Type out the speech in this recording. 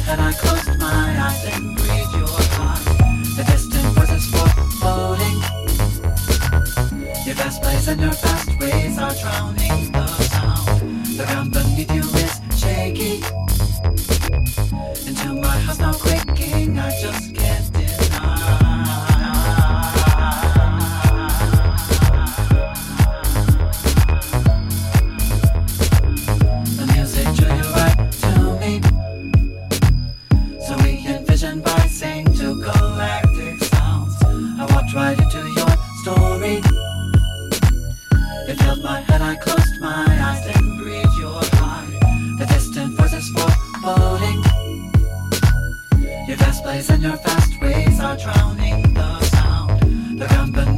Had I closed my eyes and breathed your heart, the distant voices foreboding. Your fast plays and your fast ways are drowning the sound. The ground beneath you is shaky. Into my house now quaking, I just can't deny. The music drew you right to me, so we envisioned rising to galactic sounds. I walked right into your story. It filled my head, I closed my eyes and breathed your heart. The distant voices foreboding. Your fast plays and your fast ways are drowning the sound. The ground beneath